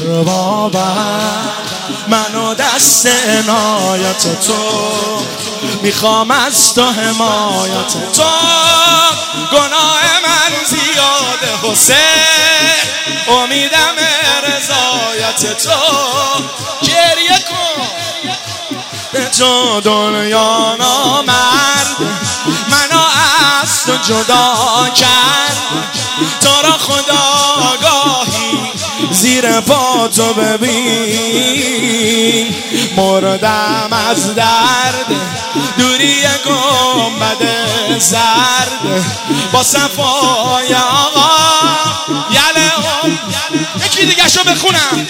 اربابم منو دست عنایت تو میخوام، از تو حمایت تو. گناه من زیاده حسین، امیدم رضایت تو. گریه کن به تو دنیا نامرد، منو از تو جدا کرد. تو را خداگاهی زیر پا تو ببین، مردم از درد دوری گنبد زرد با صفای آقا. یله یکی دیگه شو بخونم.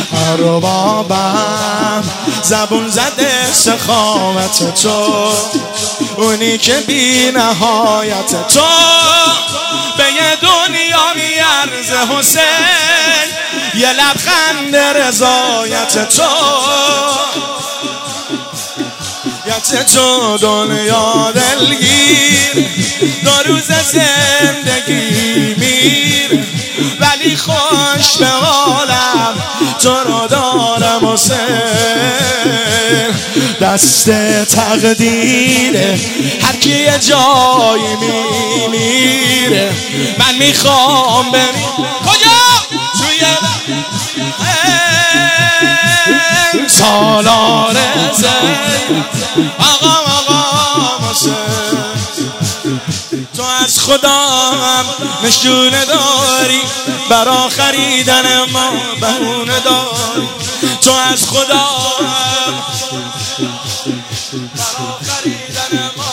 اربابم زبون زده سخاوت تو، اونی که بی نهایت تو. به یه دنیا میارزه حسین، یه لبخند رضایت تو. یت تو دنیا دلگیر، دو روز زندگی میر، ولی خوش به حالم تو رو دارم حسین. دست تقدیره هر کی یه جایی میمیره، من میخوام بریم کجا؟ توی سالار زین آقا حسین. تو از خدا هم نشونه داری، برا خریدن ما بهونه داری. تو از خدا هم برا خریدن ما،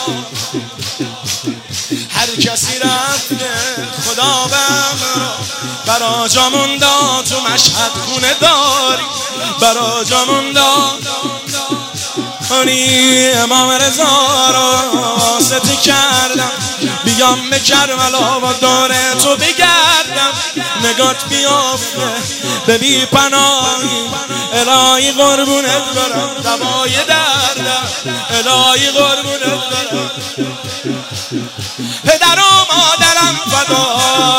هر کسی رفته خدا بمرا. برا جامون داد تو مشهد خونه داری، برا جامون داد کنی امام رضا رو واسطه کردم. بیام به کربلا و دور تو بگردم، نگات بیافته به بی پناهی. الهی قربونت برم دوای دردم، الهی قربونت برم. پدر و مادرم فدا،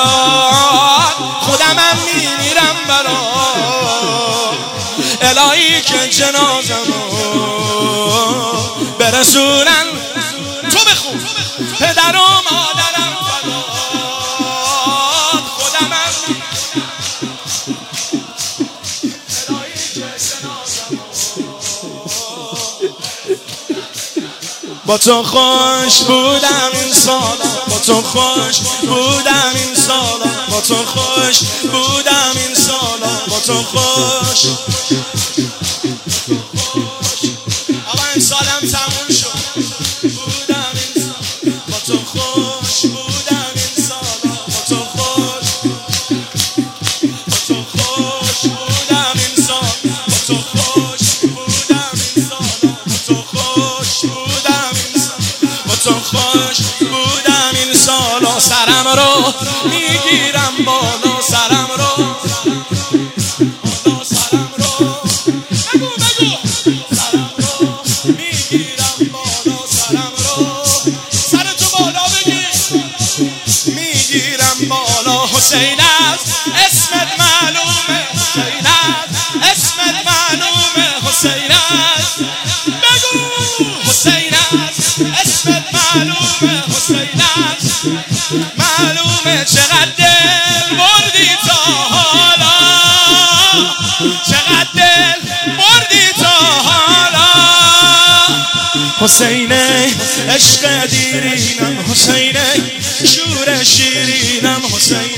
خودمم میمیرم برا. الهی که جنازمو برسونن. تو بخون. پدر و مادرم فدا، خودمم الهی که جنازمو. با تو خوش بودم این سالا، با تو خوش بودم این سالا، با تو خوش بودم این سالا، با تو خوش. آقا این سالم تموم شد. بودم این سالا، با تو خوش بودم این سالا، با تو خوش. با تو خوش بودم این سالا، با تو خوش بودم این سالا، با تو خوش بودم این سالا، با تو خوش بودم این سالا. سرم رو میگیرم بالا، سرم رو بالا، سرم رو بگو سرم رو میگیرم بالا، سرم رو سرتو بالا بگیر. میگیرم بالا. حسین است اسمت معلومه، حسین است اسمت معلومه، حسین است بگو. حسین است اسمت معلومه، حسین است معلومه. چقدر دل بردی تا حالا، چقدر دل بردی تا حالا. حسین عشق دیرینم، حسین شور شیرینم، حسین